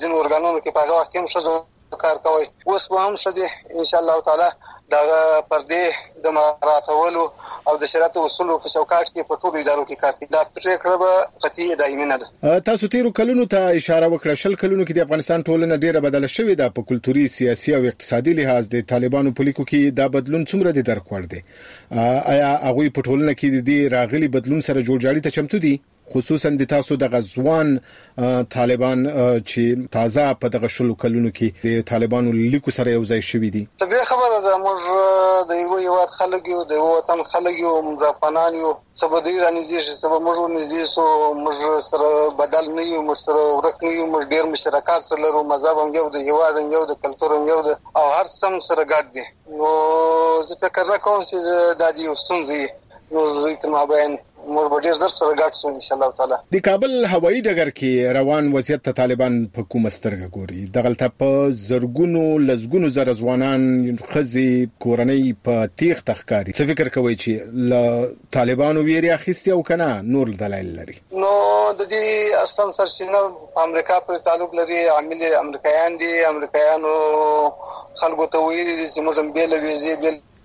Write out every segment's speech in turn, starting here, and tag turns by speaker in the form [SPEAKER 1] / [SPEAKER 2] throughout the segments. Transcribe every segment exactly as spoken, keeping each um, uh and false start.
[SPEAKER 1] ځین ورګانونو کې په هغه وخت کې هم ښځو کار کوي. اوس به هم ښځې ان شاء الله تعالی دغه پردې د مراعاتولو او د شریعت اصولو په چوکاټ کې په ټولو ادارو کې کار کوي. دا پرېکړه به قطعي دایمي نه ده.
[SPEAKER 2] تاسو تیرو کلونو ته اشاره وکړه. شل کلونو کې د افغانستان ټولنه ډیره بدله شوې ده په کلتوري، سیاسي او اقتصادي لحاظ. د طالبانو په لیکو کې دا بدلون څومره دي درک وړ دي؟ آیا هغه په ټولنه کې د دې راغلي بدلون سره جوړجاړي ته چمتو دي؟ خصوصا د تاسو د غزوان طالبان چې تازه په دغه شلو کلونو کې د طالبانو لیکو سره یو ځای شوي دي.
[SPEAKER 1] طبیعي خبره ده، موږ د یو هیواد خلک یو، د یو وطن خلک یو، موږ افغانان یو. سبا دی رانیږي چې سبا موږ ورنږدې سو، موږ سره بدل نه یو، موږ سره ورک نه یو، موږ ډېر مشترکات سره لرو، مذهب هم یو د هیواد هم یو، د کلتور هم یو د او هر څه سره ګډ دي. نو زه فکر نه کوم چې دا د یو ستونزې موږ تر مابین موږ به ډېر زر سره ګډ شو ان شاء الله تعالی.
[SPEAKER 2] د کابل هوایي ډګر کې روان وضعیت ته طالبان په کومه سترګه ګوري؟ دغلته په زرګونو لزګونو زر ځوانان ښځې کورنۍ په تیښ تخکاری. څه فکر کوي چې له طالبانو ویری اخیستي او کنه نور دلایل لري؟
[SPEAKER 1] نو د دې اصلا سرچینه امریکا پر تعلق لري. عامل امریکایان دي. امریکایانو خلکو ته ویلي دي چې موږ به له ویزې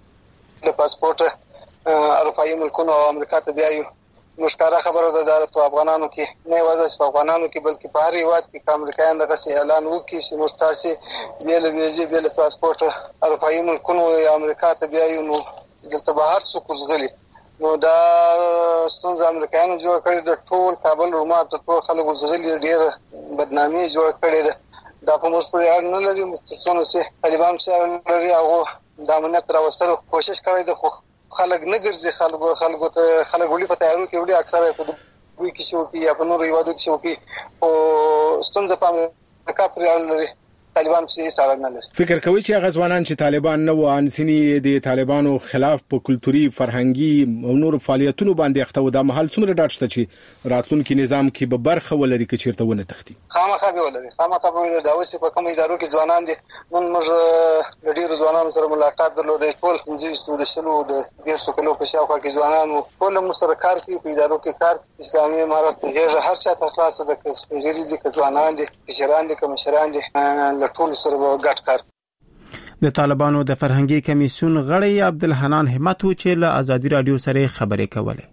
[SPEAKER 1] بل له پاسپورت اروپایي ملکونو او امریکا ته بیایو. نو ښکاره خبره ده دا په افغانانو کې نه یوازې په افغانانو کې بلکې په هر هیواد کې امریکایان دغه اعلان وکړي چې موږ تاسې بیا له ویزې بیا له پاسپورت اروپایي ملکونو یا امریکا ته بیایو. نو دلته به هر څوک وزغلي. نو دا ستونزه امریکایانو جوړ کړې ده. ټول کابل روما ته ټول خلک وزغلي، ډېره بدنامي جوړ کړې ده. دا په موږ پورې اړه نه لري. مستثنونه چې طالبان سره لري هغه د امنیت راوستلو کوشش کړی ده، خو خلک نه ګرځي. خلکو خلکو ته خلک وړي په تیارو کې وړي، اکثره په دوی کې شو کې یا په نورو هیوادو کې شو کې او ستونزه په امریکا پورې اړه لري. طالبان په سره نه لري.
[SPEAKER 2] فکر کوي چې هغه ځوانان چې طالبان نه و انساني د طالبانو خلاف په کلتوري، فرهنګي او نور فعالیتونو باندې اخته و، دا محل څومره ډاټ شته چې راتلونکي نظام کې به برخه ولري که چیرته ونه تختی؟
[SPEAKER 1] خامخا به ولري. خامخا به ولري. دا اوس په کوم ادارو کې ځوانان دي. نن موږ د ډیرو ځوانانو سره ملاقات درلود. ټول پنځه د شلو د ډیرو کلو په شاوخوا کې ځوانان ټول موږ سره کار کوي په ادارو کې. کار اسلامي امارت هغه هر څه ته خلاص ده، که سپېڅلي دي، که ځوانان دي، که شران دي، که مشران دي، ټول سره ګډ کار.
[SPEAKER 3] د طالبانو د فرهنګي کمیسیون غړی عبدالحنان همت و چې له ازادي رادیو سره خبرې کولې.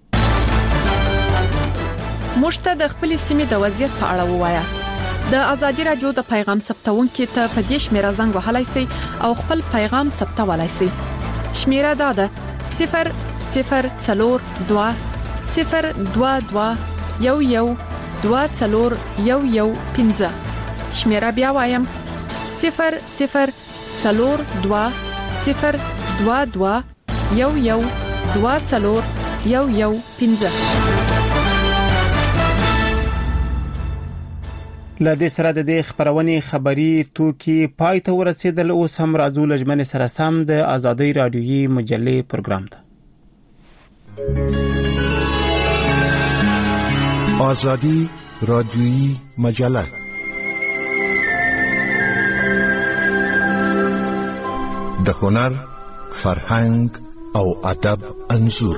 [SPEAKER 4] مشته د خپل سیمې د وضعیت په اړه ووایاست. د ازادي رادیو د پیغام ثبتونکو ته په دې شمیره زنګ وهلای شئ او خپل پیغام ثبتولای شئ. شمیره دا ده صفر صفر څلور دوه صفر دوه دوه یو یو دوه څلور یو یو پنځه. شمیره بیا وایم صفر صفر څلور دوه صفر دوه دوه یو یو دوه څلور یو یو پنځه.
[SPEAKER 3] له دې سره د دې خبرونې خبري توکي پای ته ورسېدل. اوس هم راځو لجمن سره سم د ازادي رادیوي مجلې پروګرام ته.
[SPEAKER 5] آزادی رادیویی مجله د هنر، فرهنګ او ادب انځور.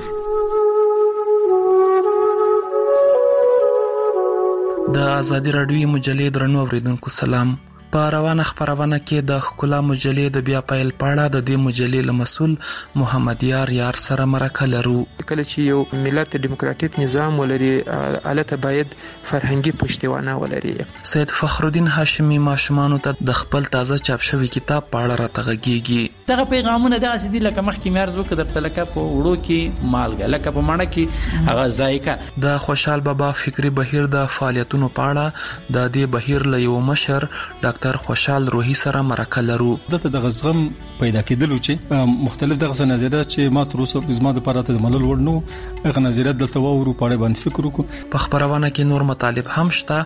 [SPEAKER 6] د ازادي رادیوي مجلې درنو اوریدونکو سلام. په روانه خبرونه کې د خکلا مجلې د بیا پیل پاړه د دې مجلې مسؤل محمد یار یار سره مرکه لرو.
[SPEAKER 7] کله چې یو ملت دیموکراتیک نظام ولري، البته باید فرهنګي پشتوانه ولري.
[SPEAKER 6] سید فخر الدین هاشمی ماشومانو ته د خپل تازه چاپ شوی کتاب پاړه راټغږیږي.
[SPEAKER 8] دغه پیغامونه د اسدي لکه مخکې مرز وکړ د تلکه په وړو کې مالګه لکه په مانه کې هغه ذایقه.
[SPEAKER 6] د خوشحال بابا فکری بهیر د فعالیتونو پاړه د دې بهیر له یو مشر ډاکټر خوشحال روحي سره مرکه لرو.
[SPEAKER 9] دته د غزغم پیدا کېدلو چې مختلف دغه نظریات چې ما تر اوسه زما د پاره ته ملل وړ نو هغه نظریات دلته وورو پاړه باندې فکر وکړو.
[SPEAKER 6] په خبرونه کې نور مطالب هم شته.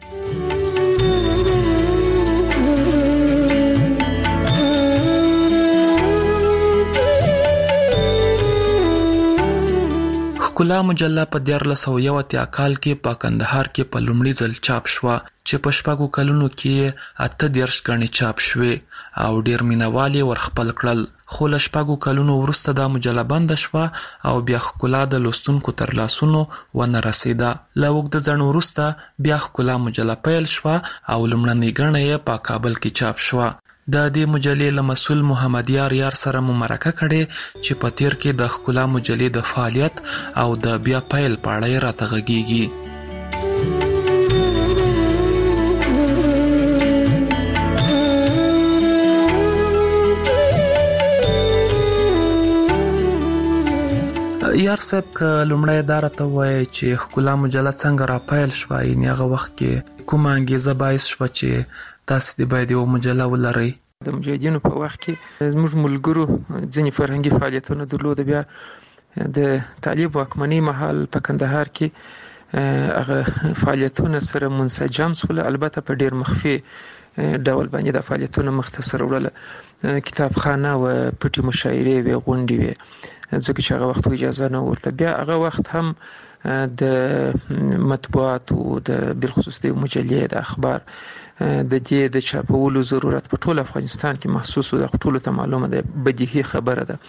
[SPEAKER 6] ښکلا مجله په دیارلس سوه یو اتیا کال کې په کندهار کې په لومړي ځل چاپ شوه چې په شپږو کلونو کې اته دېرش ګڼې چاپ شوې او ډېر مینوال یې ورخپل کړل. خو له شپږو کلونو وروسته دا مجله بنده شوه او بیا ښکلا د لوستونکو تر لاسونو ونه رسېده. له اوږده ځنډ وروسته بیا ښکلا مجله پیل شوه او لومړنۍ ګڼه یې په کابل کې چاپ شوه. د دې مجلې له مسؤل محمد یار یار سره مو مرکه کړې چې په تیر کې د ښکلا مجلې د فعالیت او د بیا پیل په اړه یې راته غږېږي. یار صاحب که لومړی دا راته ووایي چې ښکلا مجله څنګه را پیل شوه، یعنې هغه وخت کې کومه انګېزه باعث شوه چې تاسې دې باید یوه مجله ولرئ؟
[SPEAKER 7] د مجاهدینو په وخت کې زموږ ملګرو ځینې فرهنګي فعالیتونه درلوده. بیا د طالب واکمنۍ مهال په کندهار کې هغه فعالیتونه سره منسجم شول، البته په ډېر مخفي ډول باندې د فعالیتونه مختصر وړله. کتابخانه و، پټې مشاعرې وې، غونډې وې، ځکه چې هغه وخت اجازه نه ورته. بیا هغه وخت هم د مطبوعاتو د بالخصوص د مجلې د اخبار د دې د چاپولو ضرورت په ټول افغانستان کې محسوس و. د ټول ته معلومه ده، بدیهي خبره ده.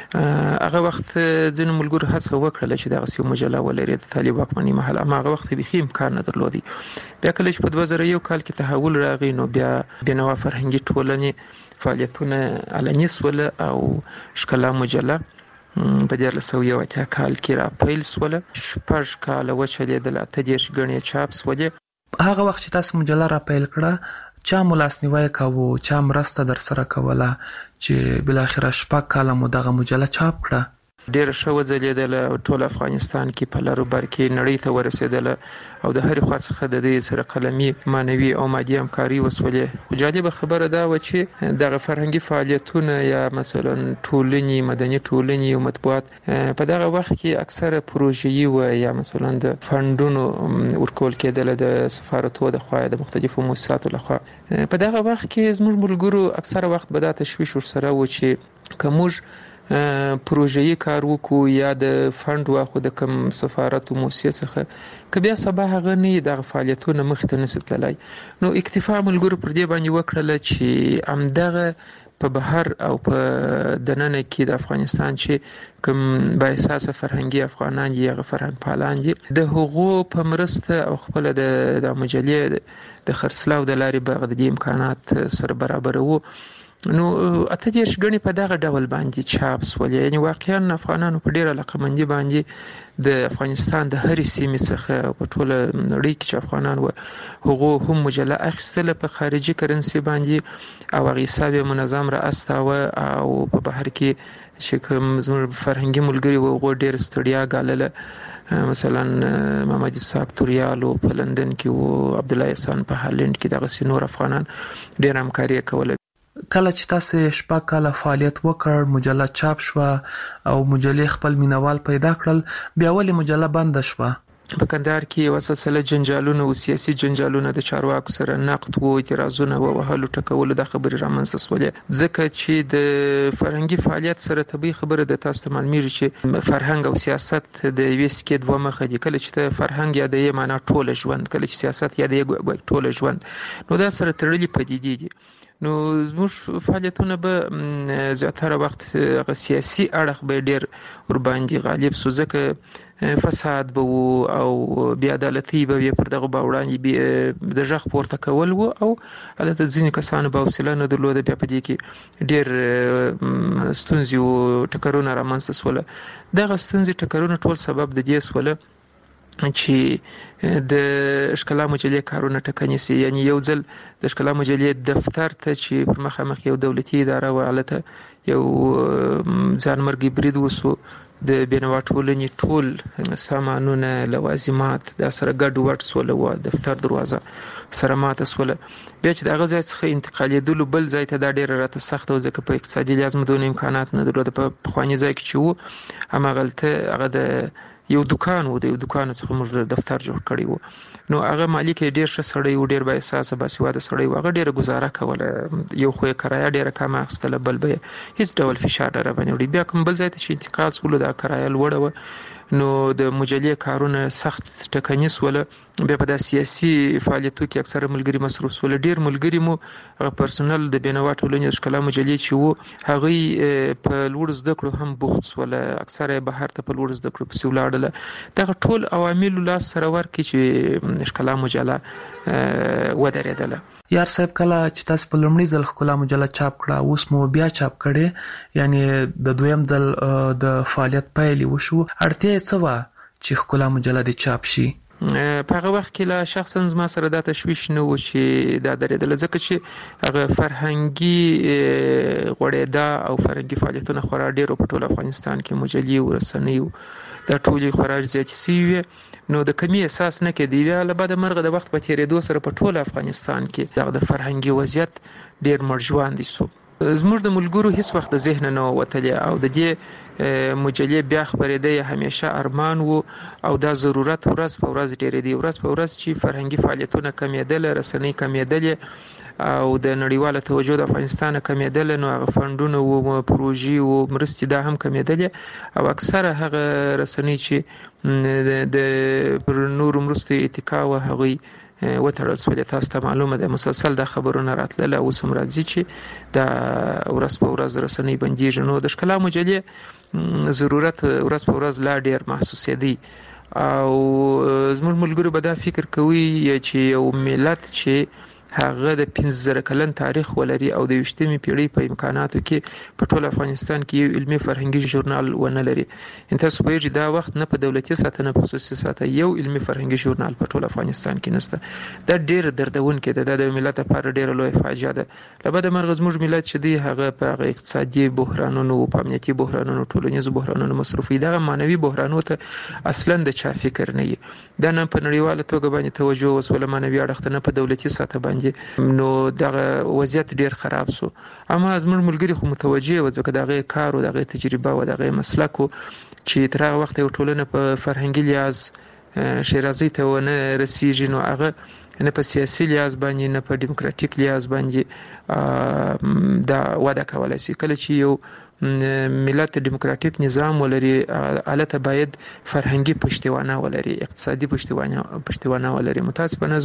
[SPEAKER 7] هغه وخت ځینو ملګرو هڅه وکړه چې دغه یو مجله ولري د طالب واکمنۍ مهال، اما هغه وخت بيخي امکان نه درلودي. بیا کله چې په دوه زره یو کال کې تحول راغی نو بیا بینوا فرهنګي ټولنې فعالیتونه علني شول او ښکلا مجله په دیارلس سوه یو اتیا کال کې را پیل شوله. شپږ کاله وچلېدل، اته دېرش ګڼې چاپ شولې.
[SPEAKER 6] هغه وخت چې تاسو مجله را پیل کړه چا مو لاسنیوی کاوه، چا مرسته در سره کوله چې بلاخره شپږ کاله مو دغه مجله چاپ کړه؟
[SPEAKER 7] ډېره ښه وځلېدله، ټول افغانستان کې په لر و بر کې نړۍ ته ورسېدله او د هرې خوا څخه د دې سره قلمي، معنوي او مادي همکاري وسولې. خو جالبه خبره دا وه چې دغه فرهنګي فعالیتونه یا مثلا ټولنې، مدني ټولنې او مطبوعات په دغه وخت کې اکثره پروژه‌یي وه یا مثلا د فنډونو ورکول کېدله د سفارتو د خوا، د مختلفو مؤسساتو لخوا. په دغه وخت کې زموږ ملګرو اکثره وخت به دا تشویش ورسره و چې که موږ پروژه‌یي کار وکړو یا د فند واخو د کوم سفارت او مؤسسه څخه که بیا سبا هغه نه دغه فعالیتونه مخته نشي تللی، نو اکتفا ملګرو پر دې باندې وکړله چې همدغه په بهر او په دننه کې د افغانستان چې کوم با احساس فرهنګي افغانان دي، هغه فرهنګ پالان دي، د هغو په مرسته او خپل د د مجلې د خرڅلاو د لارې به د امکانات سره برابر وو. نو اته دېرش ګڼې په دغه ډول باندې چاپ شولې. یعنې واقعا افغانانو په ډېره علاقمندي باندې د افغانستان د هرې سیمې څخه په ټوله نړۍ کې چې افغانان وو هغو هم مجله اخیستله په خارجي کرنسي باندې او هغې حساب یې منظم را استاوه او په بهر کې چې کوم زموږ فرهنګي ملګري وو هغو ډېر ستړیا ګالله. مثلا محمد اسحاق توریالو په لندن کې وو، عبدالله احسان په هالند کې، دغسې نور افغانان ډېر همکاري کوله.
[SPEAKER 6] کله چې تاسو شپږ کاله فعالیت وکړ، مجله چاپ شوه او مجلې خپل مینوال پیدا کړل، بیا ولې مجله بنده شوه؟
[SPEAKER 7] په کندهار کې یو سلسله جنجالونه او سیاسي جنجالونه د چارواکو سره نقد وو، اعتراضونه وو، وهلو ټکولو د خبرې رامنځته شولې. ځکه چې د فرهنګي فعالیت سره طبیعي خبره د تاسو ته معلومیږي چې فرهنګ او سیاست د یوې سکې دوه مخه دي. کله چې ته فرهنګ یادې معنا ټوله ژوند، کله چې سیاست یادې ټوله ژوند، نو دا سره تړلي پدیدې دي. نو زموږ فعالیتونه به زیاتره وخت هغه سیاسي اړخ به ډېر ور باندې غالب شو، ځکه فساد به وو او بې عدالتي به وي، پر دغه به وړاندې د غږ پورته کول وو او هلته ځینې کسانو به حوصله نه درلوده. بیا په دې کې ډېر ستونزې او ټکرونه رامنځته شوله. دغه ستونزې ټکرونه ټول سبب د دې شوله چې د ښکلا مجلې کارونه ټکني سي. یعنی یو ځل د ښکلا مجلې دفتر ته چې پر مخامخ یو دولتي اداره و، هلته یو ځانمرګي برید وسو، د بینوا ټولنې ټول سامانونه، لوازمات دا سره ګډ وډ سوله و، دفتر دروازه سره ماته سوله. بیا چې د هغه ځای څخه انتقالېدلو بل ځای ته دا ډېره راته سخته و، ځکه په اقتصادي لحاظ مو دونه امکانات نه درلوده. په پخواني ځای کې چې و هماغلته هغه د یو دکان و، د یو دکان څخه موږ دفتر جوړ کړی و. نو هغه مالک ډېر ښه سړی و، ډېر با احساسه باسواده سړی و، هغه ډېره ګزاره کوله. یو خو یې کرایه ډېره کمه اخیستله، بل به هیڅ ډول فشار نه راباندې وړي. بیا کوم بل ځای ته چې انتقال شولو دا کرایه لوړه وه، نو د مجلې کارونه سخت ټکنیس ول بیا په د سیاسي فعالیتو کې اکثره ملګری مصروف ول ډیر ملګری مو پرسونل د بینوا ټولنې ښکلا مجلې چې وو هغه په لوړ زده کړو هم بوخت ول اکثره بهر ته په لوړ زده کړو په سیولاړل دا ټول عوامل لاس سره ورکې چې ښکلا مجله ودرېدله.
[SPEAKER 6] یار صاحب کله چې تاسو په لومړي ځل ښکلا مجله چاپ کړه اوس مو بیا چاپ کړي یعنی د دویم ځل د فعالیت پیل وشو اړتیا څه و چې ښکلا مجله د چاپ شي؟
[SPEAKER 7] په هغه وخت کې لا شخصا ما سره دا تشویش نه و چې دا درېدل ځکه چې هغه فرهنګي غوړېدا او فرهنګي فعالیتونه خورا ډېر په ټول افغانستان کې مجلې او رسنۍ دا ټول خورا زیات سوي نو د کمی احساس نه کې دی ویاله بعد مرغه د وخت په تیرېدو سره په ټول افغانستان کې د فرهنګي وضعیت ډېر مرجوان دي سو زموږ د ملګرو هیڅ وخت د ذهن نه وتلی او د دې مجلې بیا خبرېده همیشه ارمان وو او دا ضرورت ورځ په ورځ ډېرېدی ورځ په ورځ چې فرهنګي فعالیتونه کمېدل رسنۍ کمېدل او د نړیواله توجه د افغانستان کمېدل نو هغه فندونه او پروژې او مرستې دا هم کمېدل او اکثره هغه رسنۍ چې د پر نور مرستې اتکا او هغه وتړل سو د تاسو ته معلومه ده مسلسل د خبرونه راتله او سم راځي چې دا ورځ په ورځ رسنۍ بندیږي نو د ښکلا مجلې ضرورت ورځ په ورځ لا ډیر محسوسېدی او زموږ ملګرو به دا فکر کوي چې یو ملت چې هغه د پنځه زره کلن تاریخ ولري او د یوشتمې پیړۍ په امکاناتو کې په ټول افغانستان کې یو علمي فرهنګي ژورنال ونه لري ان تاسو به دا وخت نه په دولتي ساته نه په خصوصي ساته یو علمي فرهنګي ژورنال په ټول افغانستان کې نشته دا ډیر دردون کې د ملت لپاره ډیر لوی فاجعه ده لبد مرغ زموږ ملت چې دی هغه په اقتصادي بحرانونو او په امنیتي بحرانونو ټولنیز بحرانونو مصروفي دغه مانوي بحرانونو ته اصلا د چا فکر نه وي دا نه په نړیواله توګه باندې توجه وسوله مانوي اړخ نه په دولتي ساته باندې نو دغه وضعیت ډیر خراب سو اما زموږ ملګری خو متوجه و ځکه دغه کار او دغه تجربه او دغه مسلک چې تر هغه وخت یو ټولنه په فرهنګي لحاظ شیرازي ته ونه رسیږي نو هغه نه په سیاسي لحاظ باندې نه په ډیموکراټیک لحاظ باندې دا وده کولای شي کله چې یو ملت دیموکراتیک نظام ولري البته باید فرهنګي پشتوانه ولري اقتصادي پشتوانه پشتوانه ولري متاسفانه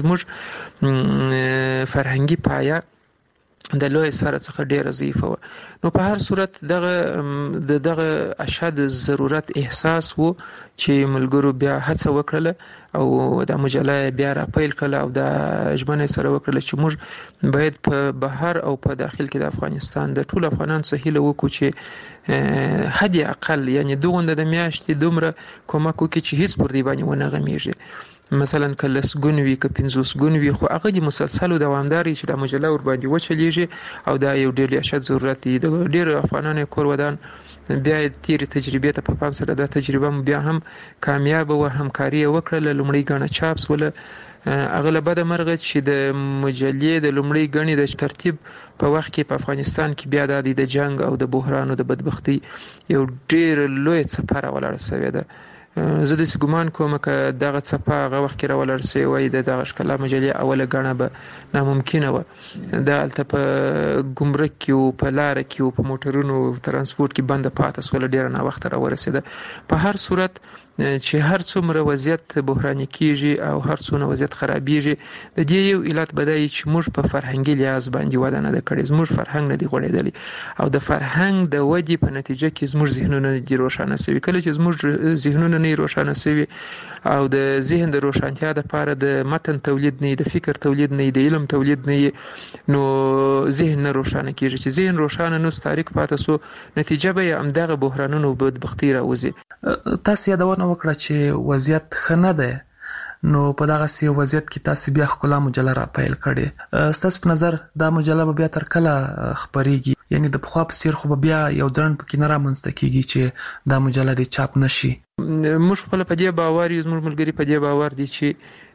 [SPEAKER 7] زموږ فرهنګي پایه د لوی سره څخه ډیره ضعیفه و نو په هر صورت دغه دغه اشد ضرورت احساس وو چې ملګرو بیا هڅه وکړه او د مجله بیا را پیل کړه او د ژمنه سره وکړه چې موږ باید په بهر او په داخل کې د افغانستان د ټول افغانان سهیله وکړو چې حد اقل یعنی دوغنده د میاشتې دومره کومک وکړي چې هیڅ پر دی باندې ونه غمیږي مثلا کله سګونوي ک پنځوس ګونوي خو هغه د مسلسل دوامداري چې د مجله ور باندې وچلیږي او دا یو ډیر اشد ضرورت دی د ډیر افغانانو کور ودان بیا تیر تجربه ته په پام سره د تجربه بیا هم کامیاب او همکاري وکړه لومړی غاڼه چاپس ول اغلبه د مرغه چې د مجلې د لومړی غنی د ترتیب په وخت کې په افغانستان کې بیا د جنگ او د بحران او د بدبختی یو ډیر لوی څپاره ولاړ شوی ده زه د ګمان کوم چې دغه څپه هغه وخت کې راولر سي وای د دغه ښکلا مجلې اوله غاڼه به ناممکنه و د الته په ګمرک کې او په لار کې او په موټرونو ترانسپورت کې بند پاتې سول ډیر نه وخت را ورسېده په هر صورت چې هر څومره وضعیت بحراني کیږي او هر څومره وضعیت خرابېږي د دې یو علت بدای چې موږ په فرهنګي لحاظ باندې وده نه کړې زموږ فرهنګ نه دی غوړېدلی او د فرهنګ د ودی په نتیجه کې زموږ ذهنونه دي روښانه شوي کله چې زموږ ذهنونه نه روښانه شوي او د ذهن د روښانتیا لپاره د متن تولید نه د فکر تولید نه د علم تولید نه نو ذهن نه روښانه کیږي چې ذهن روښانه نو تاریخ پاتې سو نتیجه به هم دغه بحرانونو بدبختی راوځي
[SPEAKER 6] تاسو یادونه وکړه چې وضعیت ښه نه ده نو په دغه سی وضعیت کې تاسو بیا ښکلا مجله را پیل کړې ستاسو په نظر دا مجله به بیا تر کله خبريږي یعنی د پخوا په څیر خو بیا یو ځان پکې نه رامنځته کیږي چې دا مجله د چاپ نشي
[SPEAKER 7] موږ خپل په دې باور یو زموږ ملګری په دې باور دي چې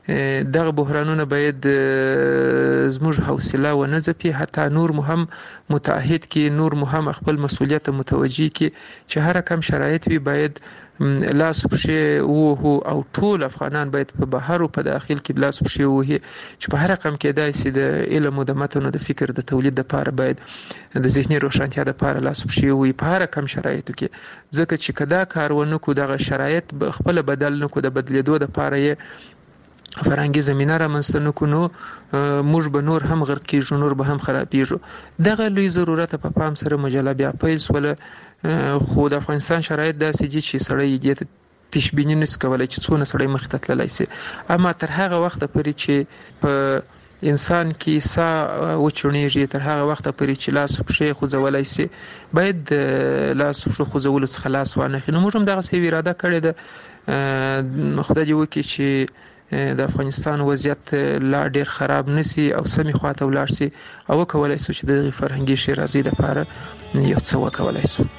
[SPEAKER 7] دغه بحرانونه باید زموږ حوصله و نه ځپي، حتی نور مو هم متعهد کې، نور مو هم خپل مسؤلیت متوجي کې چې هر کم شرایط وي باید لاس پښې وو او ټول افغانان باید په بهر او په داخل کې لاس پښې وو چې په هر رقم کې داسې د علم او د متن او د فکر د تولید لپاره باید د ذهني روښانتیا لپاره لاس پښې وو په هر رقم شرایطو کې، ځکه چې کدا کار ونه کو دغه شرایط خپل بدل نه کو د بدلیدو لپاره یې فرهنګي زمينه را منځته نکو نو موږ به نور هم غرق کیږو، نور به هم خرابېږو. دغه لوی ضرورت په پام سره مجله بیا پیل سوله، خو د افغانستان شرایط داسې دي چې سړی دې پیش بینی نس کولای چې څونه سړی مخ ته تللی شي. اما تر هغه وخت پورې چې په انسان کې سا وچونیږي، تر هغه وخت پورې چې لاس پښې خوځولای شي باید لاس پښې خوځولو څخه خلاص وانه خنو. موږ هم دغه سی اراده کړې ده، خدای دې وکړي چې د افغانستان وضعیت لا ډیر خراب نسی او سمي خواته ولاړ سي او کولای شو چې د فرهنګي شیرازي لپاره یو څه وکولای شو.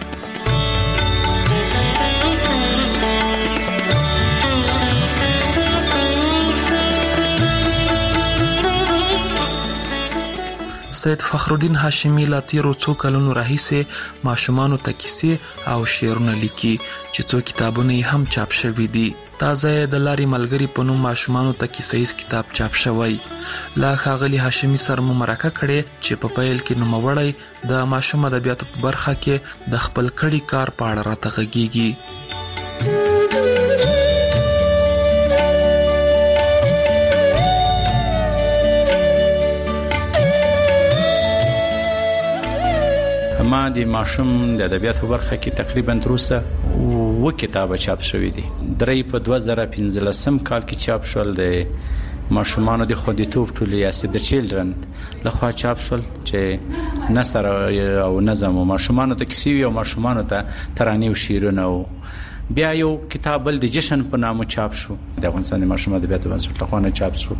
[SPEAKER 6] سید فخرالدین هاشمی لا تیرو څو کلونو راهیسې ماشومانو ته کیسې او شعرونه لیکي چې څو کتابونه هم چاپ شوي دي. تازه د لارې ملګری په نوم ماشومانو ته کیسې کتاب چاپ شوی. لا ښاغلي هاشمی سره مو مرکه کړې چې په پیل کې نوموړی د ماشوم ادبیاتو په برخه کې د خپل کړي کار په اړه راته غږیږي.
[SPEAKER 8] ما د ماشوم د ادبیاتو برخه کې تقریبا تر اوسه و کتابه چاپ شوې دي. درې په دوه زره پنځلسم کال کې چاپ شول، د ماشومانو د خوندیتوب ټولې یا سیب د چیلډرن لخوا چاپ شول چې نثر او نظم او ماشومانو ته کیسې او ماشومانو ته ترانې او شعرونه او بیا یو کتاب بل د جشن په نامه چاپ شو، د افغانستان د ماشوم ادبیاتو بنسټ لخوا نه چاپ شو.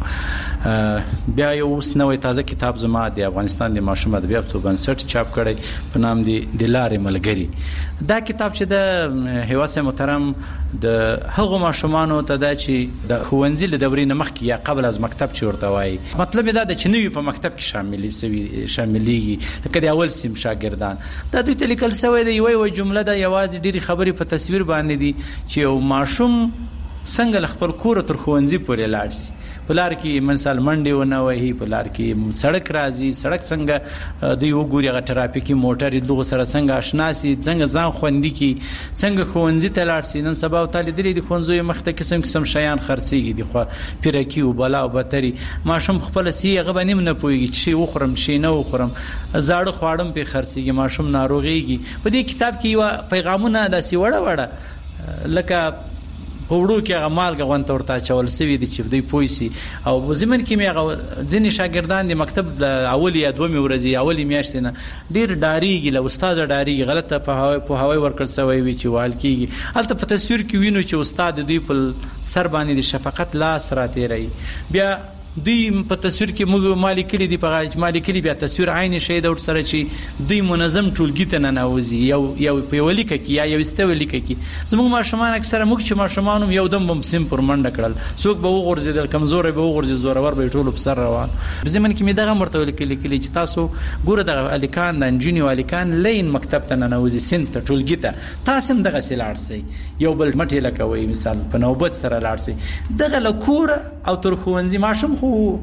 [SPEAKER 8] بیا یو اوس نوې تازه کتاب زما د افغانستان د ماشوم ادبیاتو بنسټ چاپ کړی په نام دی د لارې ملګری. دا کتاب چې د هیواد محترم د هغو ماشومانو ته دا چې د ښوونځي له دورې نه مخکې یا قبل از مکتب چې ورته وایي، مطلب دا د چې نوی په مکتب کې شامل شوي شاملېږي لکه د اول سیم شاګردان. دا دوی ته لیکل شوی د یوې یوې جمله ده، یوازې ډېرې خبرې په تصویر باندې دي چې یو ماشوم څنګه خپل کور تر ښوونځي پورې لاړ شي. په لار کې مثال منډې ونه وهي، په لار کې سړک راځي، سړک څنګه دوی وګوري، هغه ټرافیکي موټر دغه سره څنګه آشنا شي، څنګه ځان خوندي کی، څنګه ښوونځي ته لاړ شي. نن سبا او تعالی درې د ښوونځي مخ ته قسم قسم شیان خرڅيږي، د خو پیرکی او بلا او بتري. ماشوم خپل سی هغه باندې نه پويږي چې وخورم شي نه وخورم، زاړه خواړم په خرڅيږي، ماشوم ناروغيږي. په دې کتاب کې یو پیغامونه داسې وړه وړه لکه وړو کې هغه مالګه غونته ورته چول سوي دي چې دوی پوي سي. او زمن کې مې هغه ځینې شاګردان د مکتب د اول یا دوه ورځې اولي میاشتې نه ډیر ډاریږي، له استاد ډاریږي، غلطه په هواي ورکړ سوی وي چې وال کېږي. هلته په تصویر کې وینو چې استاد دوی په سر باندې د شفقت لاس راتېري. بیا دوی په تصویر کې موږ مالی کلی دی په مالی کلی بیا تصویر عین شی د ور سره چې دوی منظم ټولګي ته نه نوځي، یو یو په ولیک کې یا یو استولیک کې. زموږ ماشومان اکثره موږ چې ماشومان یو دم بم سیم پر منډه کړل، څوک به وغورځیدل، کمزوري به وغورځي، زورور به ټول په سر روان. زمون کې مې دغه مرته ولیکل کلی چې تاسو ګوره د الیکان د انجینی الیکان لین مکتب ته نه نوځي، سین ته ټولګي ته تاسو هم دغه سیلار سي، یو بل مټه لکوي مثال په نوبت سره لاړ سي. دغه لکور او تر خوندې ماشوم خو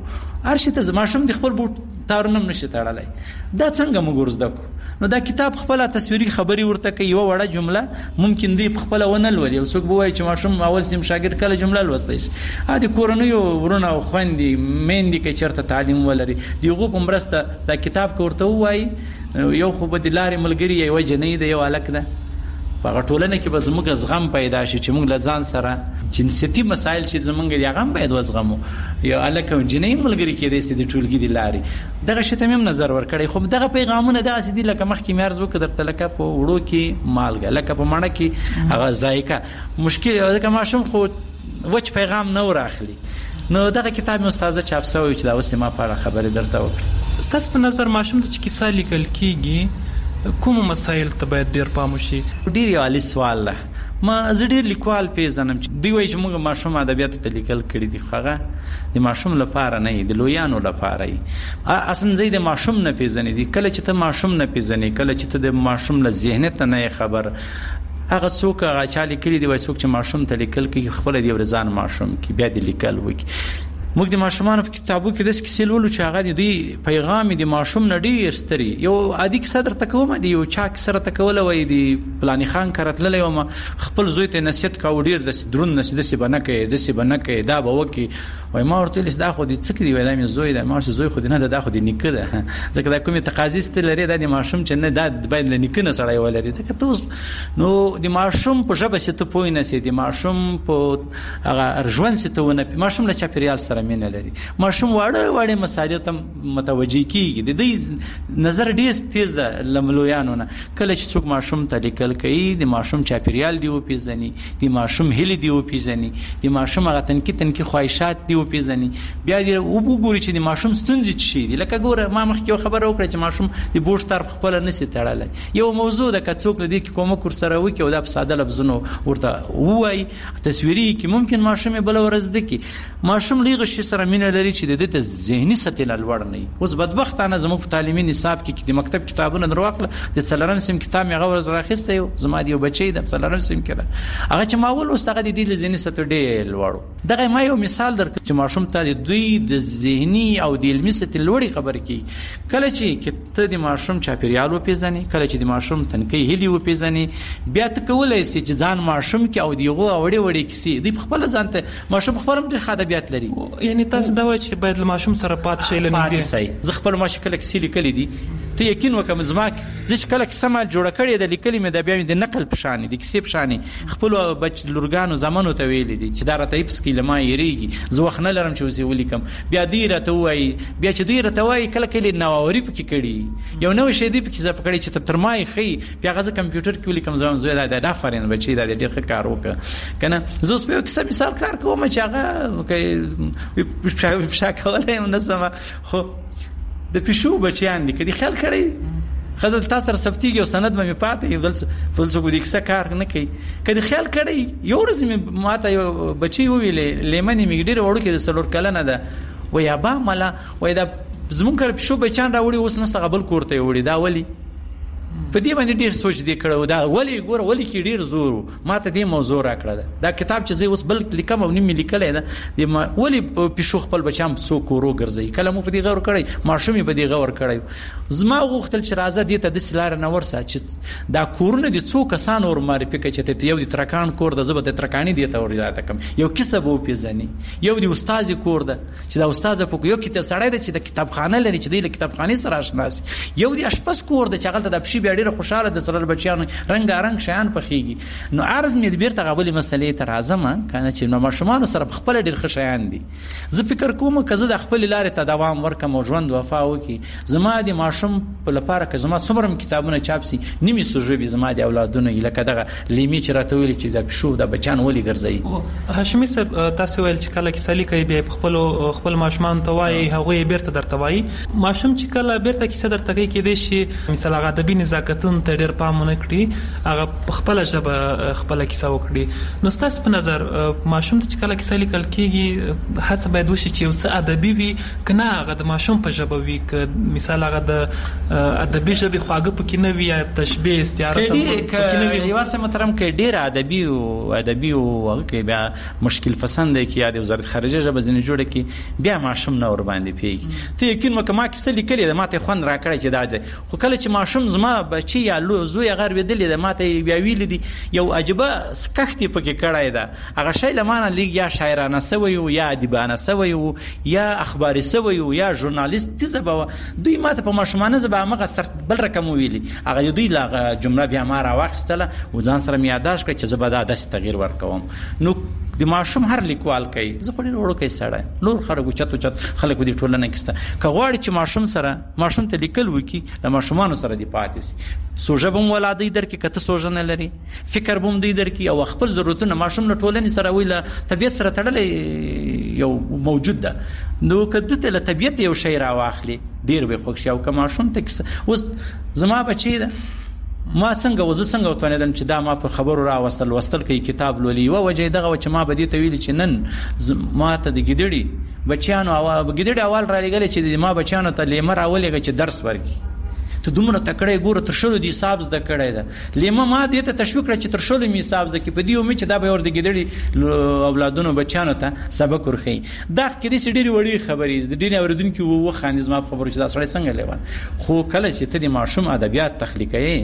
[SPEAKER 8] ارشته زماشم د خپل بوت تارنم نشي تړلای. دا څنګه موږ ورزدکو؟ نو دا کتاب خپل تصویري خبري ورته کوي، یو وړه جمله ممکن دی خپل ونه لوري، او څوک بوای چې ماشوم اول سیم شاګرد کله جمله لوستای شي. ا دې کورونیو ورونه او خويندې مېندې کې چرته تعلیم ولري دیغه کومرسته دا کتاب کوړته وای. یو خو به د لارې ملګری یو جنې دی، یو الک ده. په ټولنه کې به زموږ زغم پیدا شي چې موږ له ځان سره جنسيتي مسایل چې زمونږ دی هغه باید وزغمو. یو الکه جنې ملګری کې دې سې د ټولګي دی لاري دغه شته مم نظر ور کړی. خو دغه پیغامونه داسې دي لکه مخکې مارز وکړ درته لکه په وړو کې مالګه، لکه په مڼه کې هغه ذایقه. مشکل دا ماشوم خو وچ پیغام نه ورخلی. نو دغه کتاب مې استاد چاپ شوی چې دا اوس ما په اړه خبرې درته وکړم.
[SPEAKER 6] ستاسو په نظر ماشوم ته چې کیسه لیکل کیږي کوم مسایل ته باید ډیر پام وشي؟
[SPEAKER 8] ډیر یو عالی سوال ده. ما زړه لیکوال پیژنم چې دوی وایي چې موږ ماشوم ادبیات ته لیکل کړي دي، خو د ماشوم لپاره نه دی، د لویانو لپاره دی. اصلا زه د ماشوم نه پیژنې دي. کله چې ته ماشوم نه پیژنې، کله چې ته د ماشوم له ذهنیت نه خبر، هغه څوک هغه چا لیکلي دی، وای څوک چې ماشوم ته لیکل کوي خپل دی ورزان ماشوم کې بیا د لیکل وکي. موږ د ماشومانو په کتابو کې د کیسې لولو چې هغه د دوی پیغام د ماشوم نه ډیر ستري. یو عادي کیسه درته کوم دی، یو چا کیسه درته کوله وای دی پلاني خان کرتللی وم، خپل زوی ته نصیحت کاوه ډیر د درون نصیحت دسي بنه کوي دسي بنه کوي دا به وکي. وای ما ورته لیس دا خو دې څه کوي، وای دا مې زوی دا ما زوی خو دې نه دا خو دې نیکه ده، ځکه دا کومه تقاضی ست لري دا د ماشوم چې نه دا باید لنیکه نه سړی ولري. ځکه ته نو د ماشوم په ژبه ست پوی نه سي، د ماشوم په هغه ارجوان ست ونه ماشوم له چاپیریال سره مینه لري. ماشوم واړه واړه مسایل ته متوجي کیږي، د دې نظر ډیر تیز ده لملویانو نه. کله چې څوک ماشوم ته لیکل کوي، د ماشوم چاپیریال دی او پیژني، د ماشوم هلي دی او پیژني، د ماشوم هغه تنکی تنکی خواهشات دی او پیژني، بیا دی او وګوري چې د ماشوم ستونزې چی دي. لکه ګوره ما مخکې خبره وکړه چې ماشوم د بوج طرف خپل نسی تړلای. یو موضوع د کڅوک لدی کې کوم کور سره وکي او د په ساده لفظونو ورته وای تصویري کې ممکن ماشوم بل ورځ دکی ماشوم لیغه شي سره مینه لري چې د دې ته ذهني سطح لوړ نه وي. اوس بدبختانه زموږ په تعلیمي نصاب کې د مکتب کتابونه درواخله د څلورم سم کتاب مې غوړ راخسته یو زما دی بچی د څلورم سم کې هغه چې ماول اوس هغه د دې ذهني سطح ډېر لوړ. دغه ما یو مثال درکړم چې ماشوم ته دوی د ذهني او د علمي سطح لوړی خبر کی. کله چې ته د ماشوم چاپیریال وپیژنې، کله چې د ماشوم تنکی هلي وپیژنې، بیا ته کولای شي چې ځان ماشوم کې او دیغه وړي وړي کیسې دی خپل ځان ته ماشوم خپل ډېر خدابيات لري.
[SPEAKER 10] یعنی تاسو دا وایي چې باید له ماشوم سره پات شي لنه دي.
[SPEAKER 8] زه خپل ماشوم کله کیسې لیکلې دي ته یقین وکم زما زه کله کیسه ما جوړ کړې د لیکلې مې د بیا د نقل پشانې د کیسې پشانې خپل بچ لورګانو زمانو ته ویلې دي چې دا راته ایپس کې لما یریږي زه وخت نه لرم چې وزي ولیکم. بیا دی راته وایي بیا چې دی راته وایي کله کله نووري پکې کړي یو نو شی دی پکې زه پکړې چې ترمای خي بیا غزه کمپیوټر کې ولیکم زما زوی دا د افرین بچي دا ډېر ښه کار وکړ کنه. زه اوس په کیسه مثال کار کوم چې هغه کوي فشا کولای هم نسمه خو د پښو بچیان دي کدي خیال کړی خدای تاسو سره سفتیږي او سند مې پاتې یو دل فلسفه د کیسه کار نه کوي کدي خیال کړی یو ورځ مې ماته یو بچی ویلې لیمنې مې ډېر وړو کې د سلور کله نه ده و یا با ملا و دا زمون کړ پښو بچان راوړي اوس نست قبل کوړته وړي دا ولی په دې باندې ډیر سوچ دی کړو دا ولی ګور ولی کې ډیر زور ماته دې موضوع را کړل دا کتاب چې زه اوس بل لیکم او نیم لیکلای دا ولی پښو خپل بچام څو کورو ګرځي کله مو په دې غور کړی ماشومې په دې غور کړی زما غوښتل چې راځه دې ته د سلار نه ورسه چې دا کورونه دي څو کسان اور معرفي کوي چې ته یو د ترکان کور د زبده ترکانی دی ته ورته کم یو کسب او پیژني یو د استاد کور ده چې دا استاد په یو کتاب سړی دی چې د کتابخانه لري چې د کتابخانه سره آشنا یو د اشپز کور ده چې هغه د پښې بیا ډیره خوشاله د سره بچیانو رنگارنګ شیان پخېږي. نو عرض مې د بیرته غوړې مسلې ته راځم کنه چې نو ماشومان سره خپل ډیر ښه شیان دي. زه فکر کوم کزه د خپل لارې ته دوام ورکم او ژوند وفا وکي زما د ماشوم په لپاره که زما څومره کتابونه چاپ سي نیمه سوژوي زما د اولادونو لکه دغه لیمي چې راته ویل چې د پښو د بچان ولي ګرځي.
[SPEAKER 10] هاشمي صاحب تاسو ویل چې کله کې سالي کوي به خپل خپل ماشومان ته وایي هغه بیرته درته وایي ماشوم چې کله بیرته کې درته کوي کې دي شي مثال هغه د بینې زکاتون ته ډېر پامونه کړی هغه خپل ژبه خپل کیسه وکړي. نو تاسو په نظر ماشوم ته چې کله کیسه لیکل کیږي هڅه باید وشي چې اوس ادبي وي کنه هغه د ماشوم په ژبه وي ک مثال هغه د ادبي ژبه خواږه پکې نه وي یا تشبيه استعاره سم پکې نه وي.
[SPEAKER 8] یو څه محترم کې ډېر ادبي او ادبي او هغه کې بیا مشکل پسند کې یا د وزارت خارجه ژبه ځنې جوړه کې بیا ماشوم نه ور باندې پیږي. ته یقین مکه ما کیسه لیکلې ده ماته خوند را کړی چې دا خو کله چې ماشوم زما بچي یا زوی غر ودلې د ماته بیا ویل دي یو عجبه سکختی پکې کړای دا هغه شی لمانه لیگ یا شاعرانه سوی او یا ادیبانه سوی او یا اخباري سوی او یا ژورنالیست زبا دوی ماته په ماشومانه زبا مغه سر بل رقم ویلي هغه دوی لا جمله بیا ما را واخستله و ځان سره میاداش کړ چې زبا دا داس تغییر ورکوم. نو د ماشوم هر لیکوال کوي زه خو ډېر وړو کوي سړی نور خلکو چتو چت خلکو دي ټولنه کېسته که غواړي چې ماشوم سره ماشوم ته لیکل وکي د ماشومان سره دی پاتې سي سوژه بم ولادي درکې کته سوژه نه لري فکر بم دی درکې او خپل ضرورتونه ماشوم له ټولنې سره ویله طبيعت سره تړلې یو موجود ده. نو کده ته له طبيعت یو شی را واخلي ډېر به خوښ شي او که ماشوم ته اوس زما بچی ده ما څنګه وز څنګه وتوانیدم چې دا ما په خبرو را وستل وستل کې کتاب لولي او وجه دغه چې ما بدی ته ویل چې نن ما ته د ګډړي بچیانو او ګډړي اول را لګل چې ما بچیانو ته لیمر اولېږي چې درس ورکړي ته دومره تکړه ګوره تر شلو دی حساب زده کړی ده لیمه ما دې ته تشویق کړ چې تر شلو می حساب زده کې په دې امید چې دا به ور د ګډړي اولادونو بچیانو ته سبق ورخي دا کې دې ډېری وړي خبرې د ډېری اوریدونکو و خانیز ما خبرو چې دا سړی څنګه لیوان خو کله چې ته د ماشوم ادبیات تخلیقي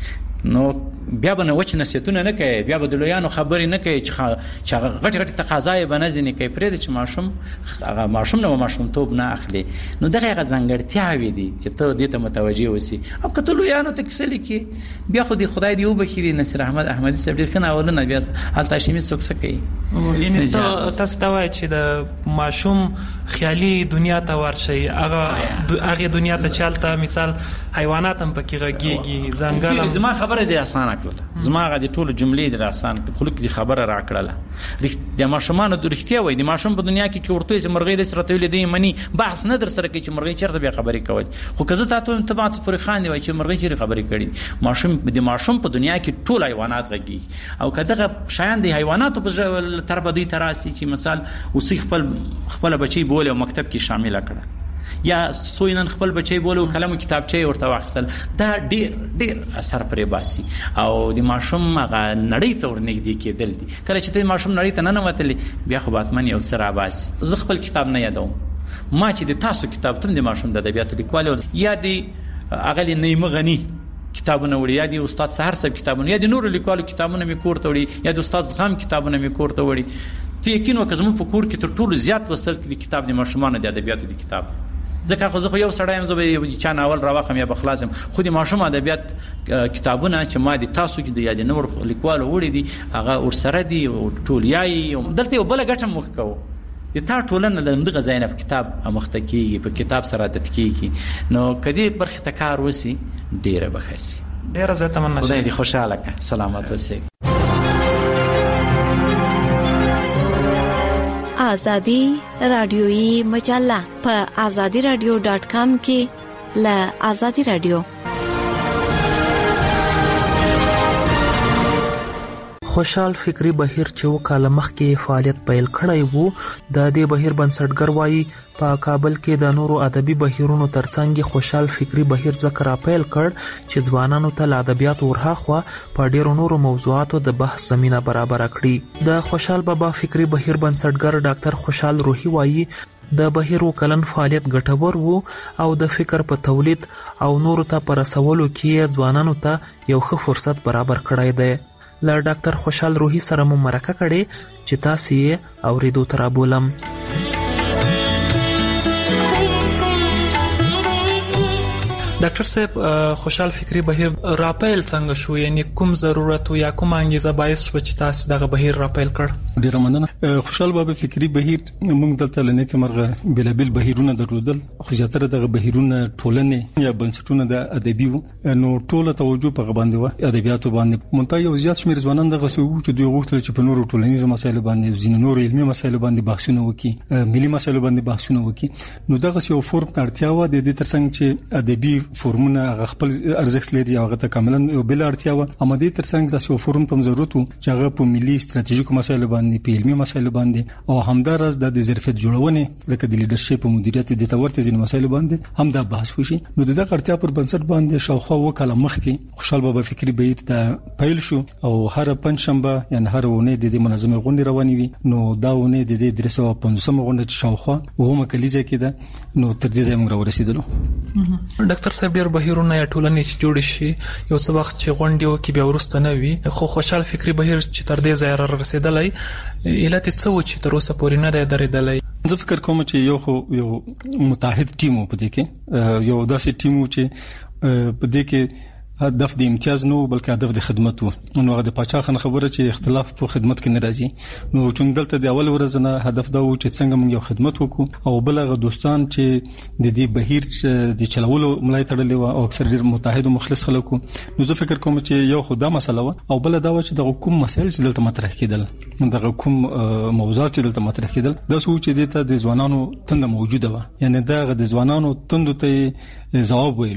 [SPEAKER 8] نو بیا به نه وچ نصیحتونه نه کوي بیا به د لویانو خبرې نه کوي چې هغه غټ غټ تقاضای به نه ځینې کوي پرې چې ماشوم هغه ماشوم نه ماشوم توب نه اخلي نو دغه هغه ځانګړتیاوې دي چې ته دې ته متوجه اوسې او کته لویانو ته کیسه لیکي بیا خو دې خدای دې وبخیری نصیر احمد احمدي صاحب ډېر ښه ناولونه بیا هلته هاشمي څوک څه کوي
[SPEAKER 10] یعنی تاسو ته وایي چې د ماشوم خیالي دنیا ته ورشي هغه هغه دنیا ته چالتہ مثال حیوانات هم پکې غږیږي ځنګل
[SPEAKER 8] زما خبره دې اسانه کړله زما غا دې ټول جملې دې اسان خلک دې خبره را کړله د ماشومان د رښتیا وای د ماشوم په دنیا کې چې ورته چې مرغۍ د سره تولې دی منی بحث نه در سره کې چې مرغۍ چیرته به خبرې کوي خو کزه تاسو ته تبعت پر خان دی چې مرغۍ چیرته خبرې کړي ماشوم د ماشوم په دنیا کې ټول حیوانات غږی او کداغه شایان د حیوانات په تر بدوی تراسي چې مثال اوسې خپل خپل بچي بوله او مکتب کې شامل کړه یا سوینن خپل بچي بوله کلمو کتابچه ورته واخصل دا ډیر ډیر اثر پرې باسي او د ماشوم هغه نړۍ ته ورنږدې کېدل دي کله چې د ماشوم نړۍ ته نه نوتلې بیا خو باتمن یو سره باسي زه خپل کتاب نه یادوم ما چې د تاسو کتاب تم د ماشوم د ادبیاتو لیکوال یا د اغلی نیمه غنی کتابونه وړي یا د استاد سحر صاحب کتابونه یا د نور لیکوالو کتابونه می کوړته وړي یا د استاد زغم کتابونه می کوړته وړي ته یقین وکړم په کور کې تر ټولو زیات وستل کې کتاب د ماشومان د ادبیاتو د کتاب ځکه خو زه یو سړی هم زه یو چا ناول راوخم یا بخلاصم خو د ماشوم ادبیات کتابونه چې ما د تاسو کې د یاد نور لیکوالو وړي دي هغه ورسره دي ټولیای دلته یو بل غټه مخ کوو د تا ټولنه د دغه ځای نه کتاب مخته کیږي په کتاب سره د تکیږي نو کدی برخه تکار وسی ډیره بخسي
[SPEAKER 10] ډیره زه تمنا
[SPEAKER 8] خدای دې خوشاله کړه سلامات اوسئ
[SPEAKER 11] آزادی رادیویی مجله په آزادی رادیو ډاٹ کام کې ل آزادی رادیو
[SPEAKER 12] خوشحال فکری بهیر چې وکاله مخکې فعالیت پیل کړی وو د دې بهیر بنسټګر وایي په کابل کې د نورو ادبي بهیرونو ترڅنګ خوشحال فکری بهیر ذکر اپیل کړ چې ځوانانو ته ادبیات ورهاخوا په ډیرو نورو موضوعاتو د بحث زمينه برابر کړي د خوشحال بابا فکری بهیر بنسټګر ډاکټر خوشحال روحي وایي د بهیر وکلن فعالیت ګټور وو او د فکر په تولید او نورو ته پر رسولو کې ځوانانو ته یو ښه فرصت برابر کړی دی ل ډاکټر خوشحال روحي سره مو مرکه کړي چې تاسو یې اوریدو تر بولم
[SPEAKER 10] ډاکټر صاحب خوشحال فکری بهیر راپیل څنګه شو یعنی کوم ضرورت یا کوم انګیزه باعث و چې تاسو دغه بهیر راپیل کړ
[SPEAKER 9] ډیر مننه خوشحال بابا فکری بهیر موږ دلته لنه کې مرغه بلابل بهیرونه درلودل خو زیاتره دغه بهیرونه ټولنه یا بنسټونه د ادبي نو ټوله توجه په باندې و ادبیاتو باندې مونږ یو زیات شمیر ځوانان دغه سو چې دوی غوښتل چې په نورو ټولنیزو مسایلو باندې ځین نور علمي مسایلو باندې بحثونه وکړي ملي مسایلو باندې بحثونه وکړي نو دغه یو فورم اړتیا و د دې ترڅنګ چې ادبي فورمونه خپل ارزښت لري او هغه کاملا یو بل اړتیا و امدې ترڅنګ د یو فورم تم ضرورت و چې هغه په ملي ستراتیژیکو مسایلو باندې په علمي مسایلو باندې او همدارس د ظرفیت جوړونې لکه د لیدرشپ او مدیریت د تورته ځین مسایلو باندې هم دا بحث وشي نو دغه اړتیا پر بنسټ باندې شاوخوا وکاله مخ کې خوشحال بابا فکری بهیر ته پیل شو او هر پنځشنبه یعنی هر ونه د دې منظمه غونډه روانې وي نو دا ونه د دې درې سوه پنځوسمه غونډه شاوخوا ومه کلیزه کې ده نو تر دې ځای موږ راورسېدلو
[SPEAKER 10] ډاکټر صاحب ډیر بهیرونه یا ټولنې چې جوړ شي یو څه وخت چې غونډه وکي بیا ورسته نه وي خو خوشحال فکری بهیر چې تر دې ځای را رسیدلای علت څه و چې تر اوسه پورې نه دی درېدلای
[SPEAKER 9] زه فکر کوم چې یو خو یو متحد ټیم په دې کې یو داسې ټیم چې په دې کې هدف د امتیاز نو بلکې هدف د خدمت وو نو هغه د پاچاخان خبره چې اختلاف په خدمت کې ناراضي نو چې دلته د اول ورځ نه هدف دا و چې څنګه موږ یو خدمت وکړو او بلغه دوستان چې د دې بهیر د چلولو ملای تړلې و او اکثر ډیر متحد او مخلص خلکو نو زه فکر کوم چې یو خدای مسله و او بل دا و چې د کوم مسایل چې دلته مطرح کېدل د کوم موضوعات چې دلته مطرح کېدل دا څه چې دته د ځوانانو تند موجوده و یعنی دا د ځوانانو تند ته جواب ویلو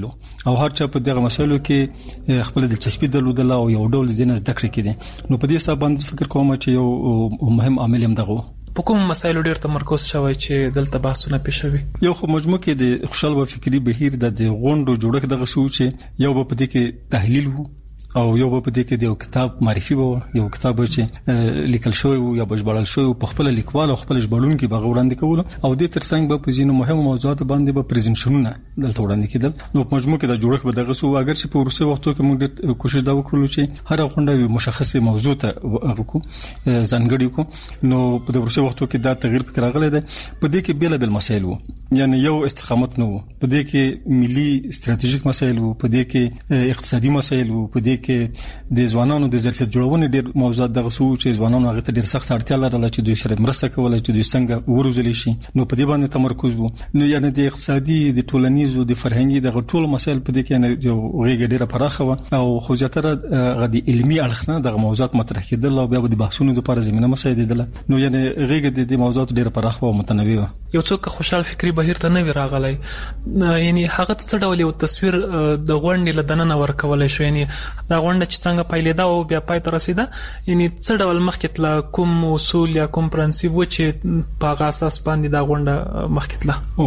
[SPEAKER 9] او هر چا په دغه مسایلو کې خپل دلچسپي درلودله او یو ډول ځینې زده کړې کړي. نو په دې حساب باندې فکر کوم چې یو مهم عامل هم دغه
[SPEAKER 10] په کوم مسایلو ډیر تمرکز شوی چې دلته بحثونه پېښوي.
[SPEAKER 9] یو خو مجموع کې د خوشحال و فکری بهیر د غونډو جوړښت دغه شو چې یو په دې کې تحلیل وو او یو په دې کې د یو کتاب معرفي وو، یو کتاب چې لیکل شوی وو یا بشبړل شوی په خپل لیکوال او خپل ژباړون کې به وړاندې کول او د ترڅنګ به په ځینو مهمو موضوعات باندې به پریزنټیشنونه دلته وړاندې کېدل. نو په مجموع کې د جوړښت به دغه سو اگر چې په ورسره وختو کې موږ کوشش دا وکړو چې هر غونډه یو مشخصه موضوع ته وکړو ځانګړي کو. نو په د ورسره وختو کې دا تغییر فکر راغلی دی. په دې کې بیل بیل مسایل وو، یعنی یو استقامت نو په دې کې ملي ستراتیژیک مسایل وو، په دې کې اقتصادي مسایل وو، په دې کې د ځوانانو د ظرفیت جوړونې ډېر موضوعات دغه سو چې ځوانانو هغه ته ډېر سخت اړتیا لرله چې دوی سره مرسته کوله چې دوی څنګه وروزل شي. نو په دې باندې تمرکز وو. نو یعنی د اقتصادي د ټولنیزو د فرهنګي دغه ټول مسایل په دې کې یو غیږ ډېره پراخه و او خو زیاتره غدي علمي اړخ نه دغه موضوعات مطرح کېدل او بیا د بحثونو لپاره زمينه مساعدېدله. نو یعنی غیږ د موضوعات ډېره پراخه او متنوع و.
[SPEAKER 10] یو څوک خوشحال فکری بهیر ته نه راغلی، یعنی هغه څه ډول یو تصویر د غونډې لدننه ورکول شو، یعنی دا غونډه چې څنګه پایلې دا او بیا پای ته رسیده، یعنی څه ډول مخکې تل کوم اصول یا کوم پرنسپ و چې په هغه اساس باندې دا غونډه مخکې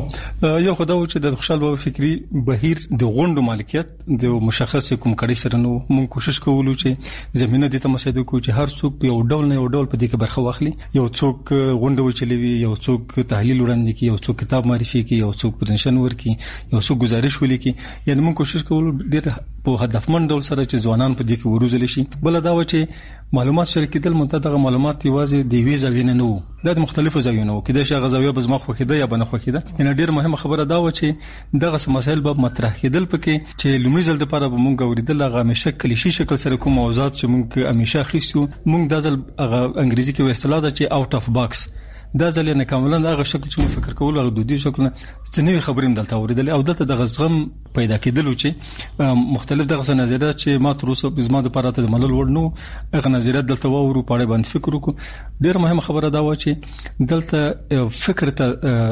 [SPEAKER 10] تل.
[SPEAKER 9] یو خدای چې د خوشحال بابا فکری بهیر د غونډو مالکیت د مشخص کوم کړي سره نو موږ کوشش کوو چې زمينه د تمسید کو چې هر څوک په یو ډول نه یو ډول په دې کې برخه واخلي. یو څوک غونډه وچلوي، یو څوک تحلیل وړاندې کوي، یو څوک کتاب معرفي کوي، یو څوک پرزنټیشن ورکي، یو څوک گزارش ولیکي. یعنی موږ کوشش کوو ډېر په هدفمند ډول سره چې ځوانان په دې کې وروزل شي. بل دا و چې معلومات شریکېدل متدغه معلومات یوازې د وی زاویې نه وو، د مختلفو زاویو نه وو، کله چې غزاویه به زما خوخیده یا بنه خوخیده. یعنی ډېر مهمه خبره دا و چې دغه مسایل به مطرح کېدل پکې چې لومړی ځل لپاره به مونږ اوریدل هغه همیشه کلیشي شکل سره کوم موضوعات چې مونږ همیشه خېسو مونږ د ځل هغه انګریزي کې اصطلاح ده چې اوټ اف باکس دا ځل نه کاملا هغه شکل چې مو فکر کول هغه دودي شکل نه ستنوي خبرې دلته اوریدل او دلته د غزغم پیدا کېدل چې مختلف دغه نظریات چې ما تر اوسه زما د پاره ته ملل وړنو هغه نظریات دلته وورو پاره باندې فکر وکړو. ډېر مهمه خبره دا و چې دلته فکر ته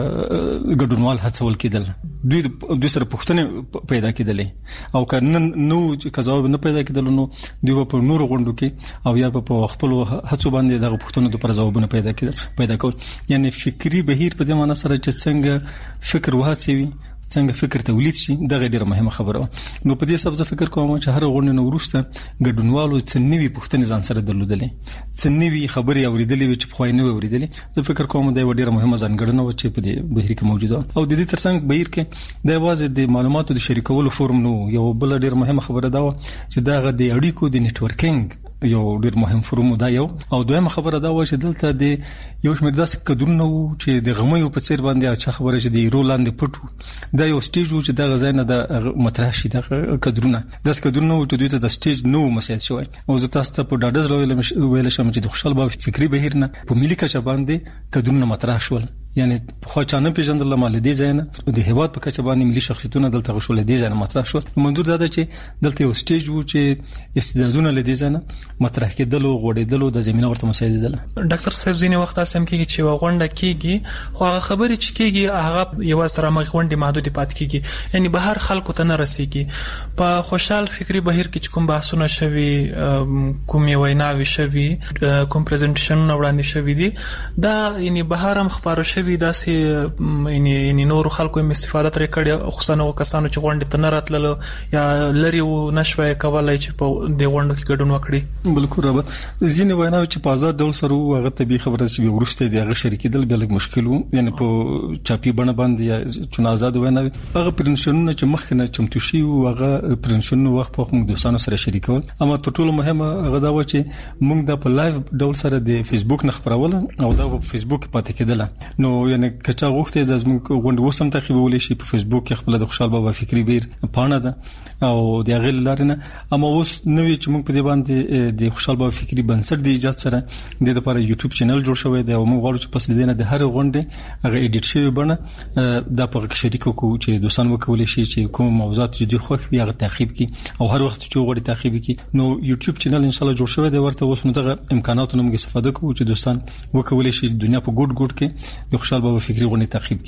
[SPEAKER 9] ګډونوال هڅول کېدل، دوی د سره پوښتنه پیدا کېدلې او کله نو چې ځواب نه پیدا کېدل نو دوی په نور غونډو کې او یا په خپل هڅو باندې دغه پوښتنو د پر ځوابونه پیدا کېدل پیدا کول. یعنی فکری بهیر په دې معنی سره چې څنګه فکر وهڅوي، څنګه فکر تولید شي، دا ډېره مهمه خبره. نو په دې سبب زه فکر کوم چې هر غونډه نو ورسته ګډونوالو څنوي پوښتنې ځان سره درلودلې، څنوي خبرې اوریدلې چې په خوای نه اوریدلې. زه فکر کوم دا ډېره مهمه ځانګړنه و چې په دې بهیر کې موجوده او د دې ترڅنګ بهیر کې د یوازې د معلوماتو د شریکولو فورم نو یو بل ډېر مهمه خبره دا و چې دا غو د اړیکو د نتورکینګ یو ډېر مهم فورم دا یو او دویمه خبره دا و چې دلته د یو شمېر داسې کډرونه وو چې د غمیو په څیر باندې چې خبره چې د رولاند پټو دا یو سټیج و چې دا غزاینه د مطرح شي د کډرونه داس کډرونه و چې دوی ته د سټیج نو مسایل شوی او زه تاسو ته په ډاډه ویل شم چې د خوشحال بابا فکری بهیر نه په ملي کچه باندې کډرونه مطرح شول. یعنی خو چانه پیژندل مال دي زینه د هیواد په کچه باندې ملي شخصیتونه دلته غوښول دي زینه مطرح شو. منظور دا ده چې دلته یو سټیج وو چې استعدادونه لدی زینه مطرح کېدل او غوړېدل د زمينه ورته مساعدېدل.
[SPEAKER 10] ډاکټر صاحب ځینې وخت اسم کېږي چې وغونډه کېږي خو هغه خبرې چې کېږي هغه یو سره مخ غونډه محدود پات کېږي، یعنی به هر خلکو ته نه رسیږي. په خوشحال فکری بهیر کې کوم بحثونه شوي، کوم ویناوي شوي، کوم پریزنټیشن وړاندې شوي دي، دا یعنی به هر هم خبرو شوي داسې یعنی یعنی نور خلکو هم استفاده ترې کړي، خصوصا نو کسانو چې غونډه ته نه راتلل یا لري و نشوي کولای چې په دې غونډه کې ګډون وکړي.
[SPEAKER 9] بالکل رابط ځینې ویناوي چې په آزاد ډول سره هغه طبي خبره چې ورسته دی هغه شریکېدل بل مشکل وو، یعنی په چاپی بڼه باندې یا چون آزاد ویناوي هغه پرنشنونه چې مخکنه چمتو شي او هغه پرنشنونه وخت په موږ دوستانو سره شریکول. اما ټول مهمه هغه دا و چې موږ د په لایو ډول سره د فیسبوک نه خبرول او دا په فیسبوک پاتې کېدل. نو یعنی کچا غوښته د زموږ غونډه وسم تعقیبول شي په فیسبوک کې خپل د خوشحال بابا فکری بهیر پاڼه ده او د غل لارنه. اما اوس نوې چې موږ په دې باندې د خوشحال بابا فکری بنسټ د ایجاد سره د لپاره یوټیوب چینل جوړ شوی دی او موږ غواړو چې پس دې نه د هر غونډه هغه ایډیټ شوی بڼه د په کې شریک کوو چې دوستان وکولای شي چې کوم موضوعات چې دوی خوښ وي هغه تعقیب کړي او هر وخت چې غوړي تعقیب کړي. نو یوټیوب چینل ان شاء الله جوړ شوی دی ورته اوس نو دغه امکاناتو موږ استفاده کوو چې دوستان وکولای شي دنیا په ګډ ګډ کې د خوشحال بابا فکری غونډه تعقیب کړي.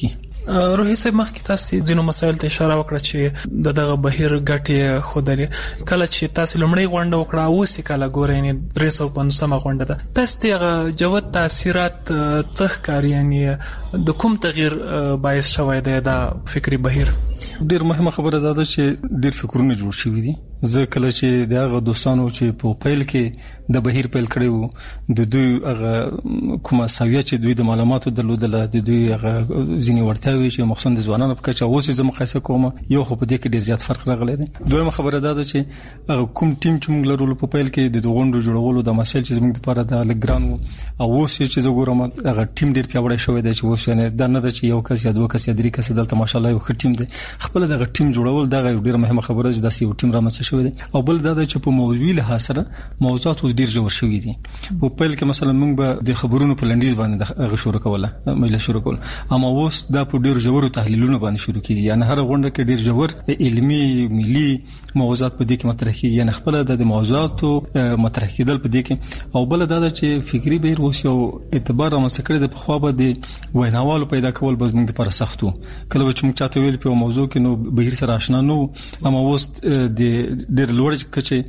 [SPEAKER 10] روحي صاحب مخکې تاسو ځینو مسایل ته اشاره وکړه چې د دغه بهیر ګټې خودلې کله چې تاسو لمړی غونډه وکړه اوس کله ګورئ نه درې سوه پنځوسمه غونډه ده تاسو ته جوت تاثیرات څه کاری یعنی د کوم تغییر باعث شوی دی دا فکری بهیر؟
[SPEAKER 9] ډیر مهمه خبره ده چې ډیر فکرونه جوړ شوي دي. زه کله چې دغه دوستانو چې په پیل کې د بهیر پیل کړی وو د دوی هغه کومه ساویه چې دوی د معلوماتو درلودله د دوی هغه ځینې وړتیاوې چې مخصوصا د ځوانانو په کچه اوس زه مقایسه کوم یو خو په دې کې ډیر زیات فرق راغلی دی. دویمه خبره ده چې هغه کوم ټیم چې موږ لرو په پیل کې د غونډو جوړولو د مسایل چې زموږ لپاره د لګران او اوس چې زه ګورم هغه ټیم ډیر پیاوړی شوی دی چې اوس نه د نه د چې یو کس یا دوه کس یا درې کس دلته ماشاءالله یو ښه ټیم دی. خپل دغه ټیم جوړول دغه ډیر مهمه خبره ده چې یو ټیم رامنځته شوی دی. او بل دا چې په موضوعي لحاظ سره موضوعات ډیر جوړ شوي دي. په پیل کې مثلا موږ به د خبرونو په لنډیز باندې د شروع کوله مجلس شروع کول اما اوس دا په ډیر جوړو تحلیلونو باندې شروع کیږي. یعنی هر غونډه کې ډیر جوړ علمي ملي موضوعات په دې کې مطرح کیږي. یعنی خپل د موضوعاتو مطرح کېدل په دې کې. او بل دا چې فکری بهیر اوس یو اعتبار رامنځته کړی د په خوا به د ویناوالو پیدا کول به موږ لپاره سختو. کله چې موږ چاته ویل په موضوع کې نو بهیر سره آشنا نو اما اوس د ډیر لوړ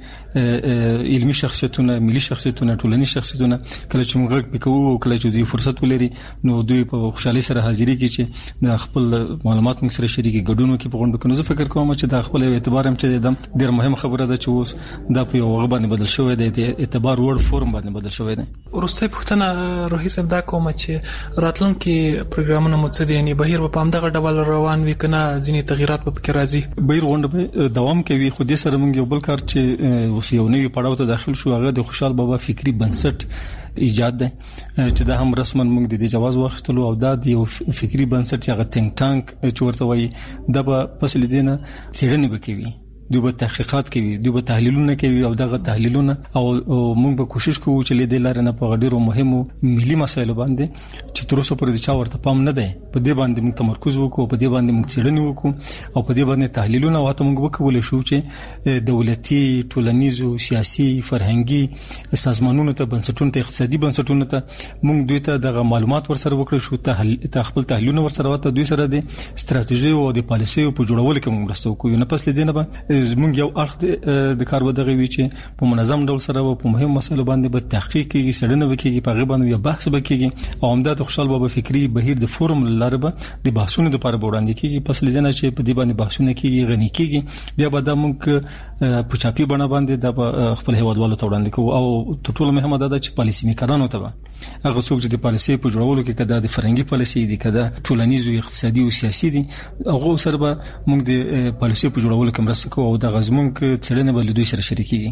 [SPEAKER 9] چې علمي شخصیتونه ملي شخصیتونه ټولنیز شخصیتونه کله چې موږ وکړو کله چې دوی فرصت ولري نو دوی په خوشحالي سره حاضرې کې چې د خپل معلومات موږ سره شریکي ګډونو کې په غونډو کې. نو زه فکر کوم چې دا خپل اعتبار هم چې د ډېر مهمه خبره ده چې اوس دا په یو وغه باندې بدل شوی دی د اعتبار وړ فورم باندې بدل شوی دی.
[SPEAKER 10] وروسته پوښتنه روحي صاحب دا کوم چې راتلونکي پروګرامونه مو څه دي یعنی بهیر په همدغه ډول روان وي کنه ځینې تغیرات په کې راځي؟
[SPEAKER 9] بهیر غونډه دوام کوي خو دې سره موږ یو بل کار چې اوس یو نوی پړاو ته داخل شو هغه د خوشحال بابا فکری بنسټ ایجاد دی چې دا هم رسما موږ د دې جواز واخیستلو او دا د یو فکری بنسټ هغه تینک ټانک چې ورته وایي دا په فصل دینه څېړنې وکوي دوی به تحقیقات کوي دوی به تحلیلونه کوي او دغه تحلیلونه او موږ به کوشش کوو چې لیدل لري نه په ډیرو مهمو ملي مسایلو باندې چې تر اوسه پورې چا ورته پام نه دی په دې باندې موږ تمرکز وکړو په دې باندې موږ څېړنې وکړو او په دې باندې تحلیلونه واته موږ وکولای شو چې دولتي ټولنیزو سیاسي فرهنګي سازمانونو ته بنسټونو ته اقتصادي بنسټونو ته موږ دوی ته دغه معلومات ورسره وکړو شو ته خپل تحلیلونه ورسره واته دوی سره د ستراتیژي او د پالیسي په جوړولو کې موږ مرسته وکړو. نه پس لیدنه به زموږ یو اړخ د کار ودغه وی چې په منظم ډول سره په مهم مسایلو باندې به تحقیق کیږي څېړنه وکړي په غیبه باندې بحث وکړي او همدا د خوشحال بابا فکری بهیر د فورم لاره د بحثونو لپاره وړاندې کیږي. پس لیدنه چې په دې باندې بحثونه کیږي غني کیږي بیا به د موږ په چاپی بڼه باندې د خپل هیوادوالو ته وړاندې کوو او تر ټولو مهمه ده چې پالیسي میکرانو ته هغه څوک چې د پالیسي په جوړولو کې کده د فرهنګي پالیسي دي کده ټولنیز او اقتصادي او سیاسي دي هغه سره به موږ د پالیسي په جوړولو کې مرسته کوو او د غزمون کې څېړنه بل دوی سره شریکي.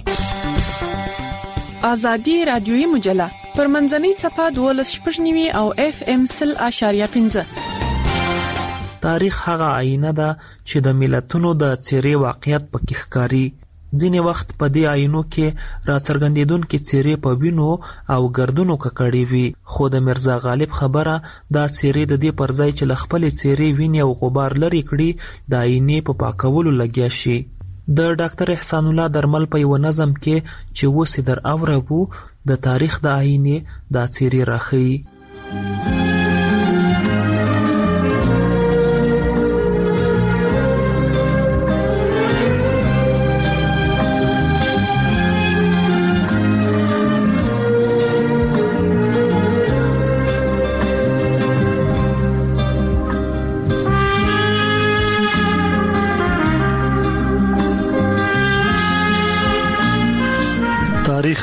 [SPEAKER 4] آزادي رادیوي مجله پر منځنۍ صفه دولس شپږنیوي او اف ام صفر اشاریه پنځه.
[SPEAKER 12] تاریخ هغه آینه ده چې د ملتونو د څېرې واقعیت پکې ښکاري. ځینې وخت په دې آینو کې راڅرګندېدونکې څېرې په وینو او ګردونو ککړې وي خو د مرزا غالب خبره دا څېرې د دې پر ځای چې له خپلې څېرې وینې او غبار لرې کړي د آینې په پاکولو لګیا شي. د ډاکټر احسان الله درمل په یو نظم کې چې وسې در اوربو د تاریخ د آینې دا څېرې راخي.
[SPEAKER 13] تاریخ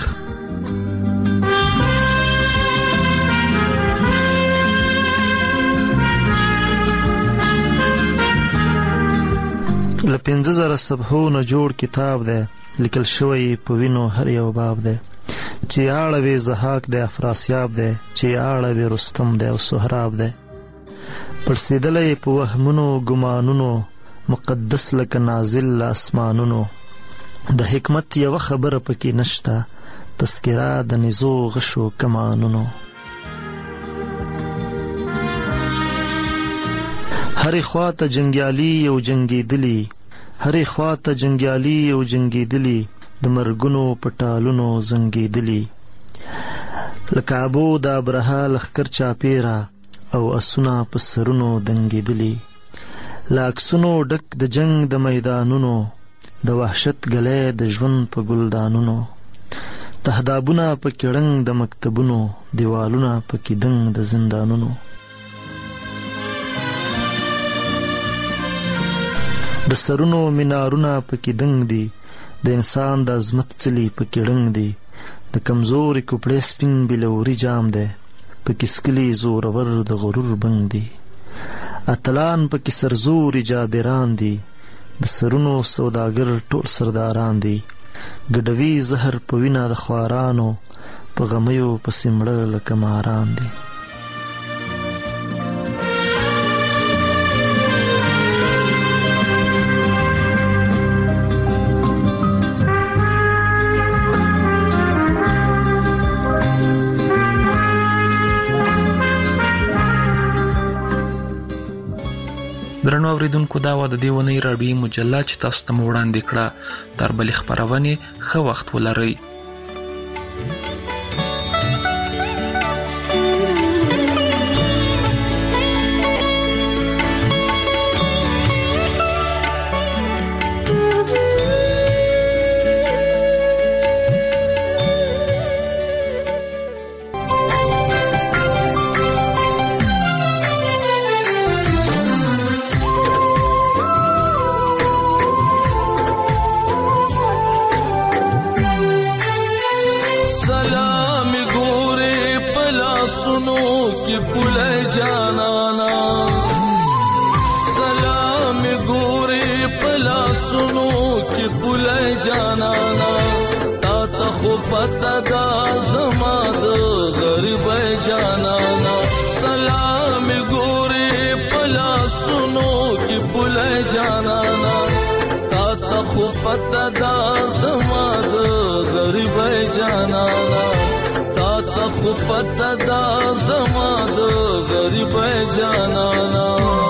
[SPEAKER 13] له پنځه زره صفحو نه جوړ کتاب دی لیکل شوی په وینو هر یو باب دی چې اړوي زحاک دی افراسیاب دی چې اړوي رستم دی او سهراب دی پرسیدلې په وهمونو ګمانونو مقدس لکه نازل اسمانونو د حکمت یو خبره پکې نشته تذکرہ د نزو غشو کمانونو هرې خواته جنگیالي او جنگیدلی هرې خواته جنگیالي او جنگیدلی د مرګونو پټالونو زنګیدلی لکه ابو د ابرهه لخر چاپیرا او اسونه په سرونو دنګېدلي، له عکسونو ډک د جنگ د میدانونو، د وحشت ګلی د ژوند په ګلدانونو، تهدابونه پکې ړنګ د مکتبونو، دیوالونه پکې دنګ د زندانونو. د سرونو منارونه پکې دنګ دي، د انسان د عظمت څلی پکې ړنګ دي، د کمزوري کوپړې سپین بلوري جام دی، پکې سکلي زورور د غرور بنګ دي. اتلان پکې سرزوري جابران دي، د سرونو سوداګر ټول سرداران دي، ګډوي زهر په وینه د خوارانو، په غمیو پسې مړه لکه ماران دي.
[SPEAKER 6] درنو اوریدونکو، دا و د دې ونې راډیوي مجله چې تاسو ته مو وړاندې کړه. تر بلې خپرونې ښه وخت ولرئ.
[SPEAKER 14] پتا دا زما د غریب جانانا، سلام ګوري پلا سنو کی بول جانانا، تا ته خو پتا دا زما د غریب جانانا، تا ته خو پتا دا زما د غریب جانانا.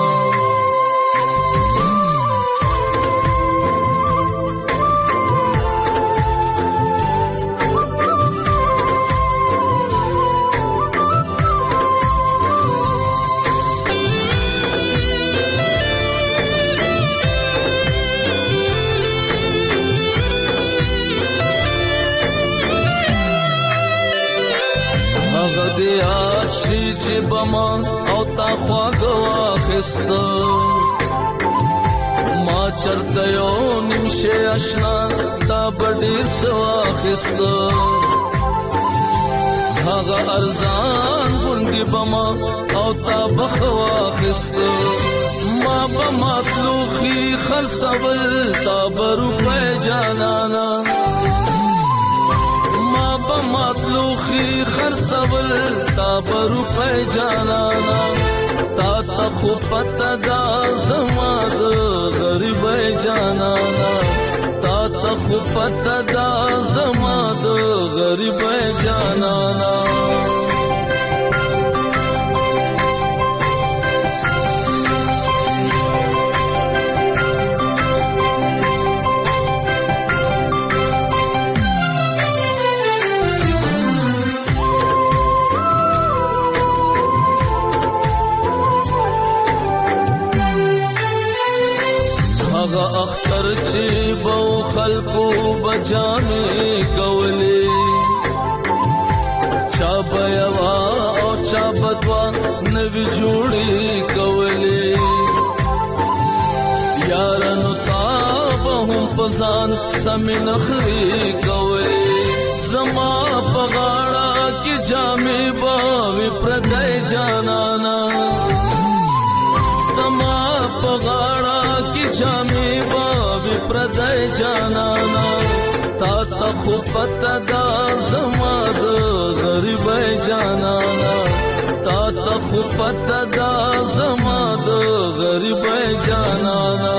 [SPEAKER 14] چې بمان او تا خواږه واخسته، ما چرته یو نیمشه اشنا تا بډیر څه واخسته، هغه ارزان غوندې بما او تا بخ واخسته، ما به مطلوخي خرڅول تا به روپۍ جانانا، با مطلوخی خرڅول تا به روپۍ جانانا، تا ته خو پته دا زما د غریبۍ جانانا، تا ته خو پته دا زما د غریبۍ جانانا. اختر چې بو خلقو بجامې کولې، چا بیوا او چا بدوا نوی جوړې کولې، یارانو تا به هم پزان سمې نخرې کولې، زما په غاړه کې جامې به وي پردی جانانا، زما په غاړه کې جامې به پردی جانانا، تا ته خو پته دا زما د غریبۍ جانانا، تا ته خو پته دا زما د غریبۍ جانانا.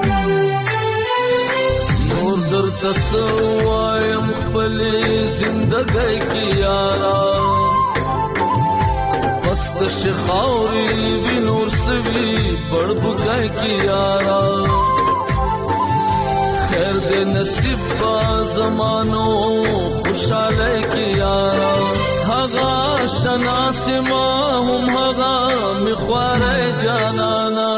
[SPEAKER 14] تسوایم خپل زندگی زندګۍ کې یارا بس کش خاوري وی نور سوي بړبګای کې یارا خیر دې نصیب په زمانو خوشاله کې یارا هغه شناس ما هم هغه مخواره جانانا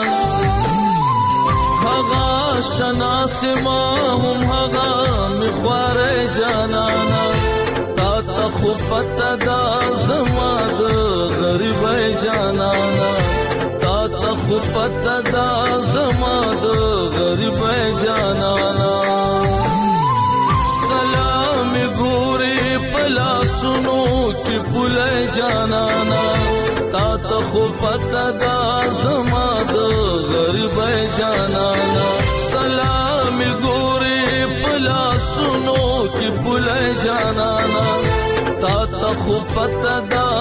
[SPEAKER 14] هغه شناس ما هم هغه مخواره جانانا تا ته خو پته دا زما د غریب جانانا تا ته خو پته دا زما د غریب جانانا سلام ګوري پلا سنو کی بولای جانانا تا ته خو پته دا زما د غریب جانانا سلام ګوري پلا سنو کی بولای جانانا تا ته خو پته دا